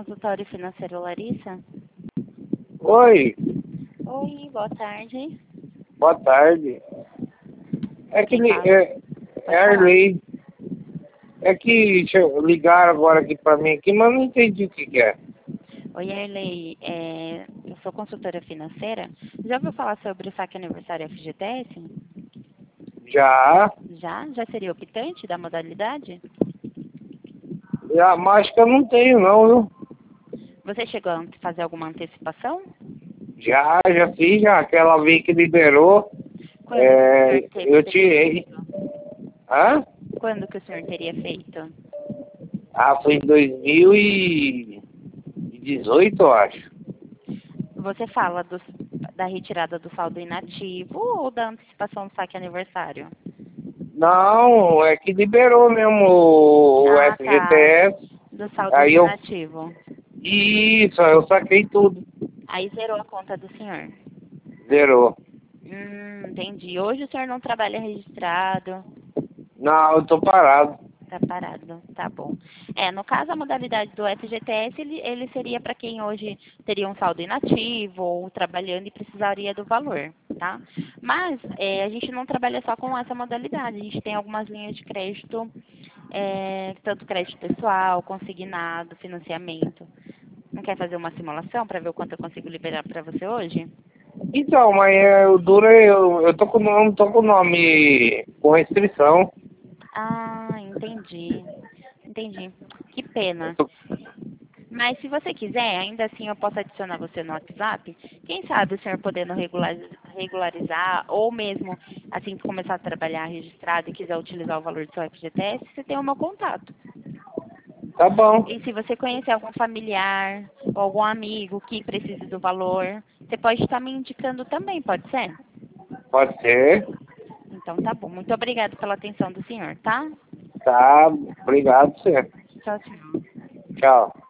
consultório financeiro Larissa? Oi, Oi, boa tarde. boa tarde. Quem fala? É Pode Arley. É que ligaram agora aqui pra mim aqui, mas não entendi o que é. Oi, Erlei. Eu sou consultora financeira. Já ouviu falar sobre o saque aniversário FGTS? Já, Já? Já seria optante da modalidade? mas que eu não tenho não, viu? Você chegou a fazer alguma antecipação? Já fiz, já. Aquela vez que liberou, Quando que o senhor eu teria tirei. feito? Hã? Quando que o senhor teria feito? Foi em 2018, eu acho. Você fala da retirada do saldo inativo ou da antecipação do saque aniversário? Não, é que liberou mesmo o Ah, tá. FGTS. Do saldo Aí de eu. inativo. Isso, aí eu saquei tudo. Aí zerou a conta do senhor. Zerou. Entendi. Hoje o senhor não trabalha registrado. Não, eu tô parado. Tá parado, tá bom. No caso, a modalidade do FGTS, ele seria para quem hoje teria um saldo inativo ou trabalhando e precisaria do valor, tá? Mas a gente não trabalha só com essa modalidade, a gente tem algumas linhas de crédito, tanto crédito pessoal, consignado, financiamento. Não quer fazer uma simulação para ver o quanto eu consigo liberar para você hoje? Então, mas o duro eu tô com o nome, tô com o nome com restrição. Ah, entendi. Entendi. Que Eu pena. tô- Mas se você quiser, ainda assim eu posso adicionar você no WhatsApp. Quem sabe o senhor podendo regularizar, ou mesmo assim que começar a trabalhar registrado e quiser utilizar o valor do seu FGTS, você tem o meu contato. Tá bom, E se você conhecer algum familiar ou algum amigo que precise do valor, você pode estar me indicando também, pode ser? pode ser. Então tá bom. Muito obrigada pela atenção do senhor, tá? Tá, obrigado, senhor. Tchau, tchau. Tchau.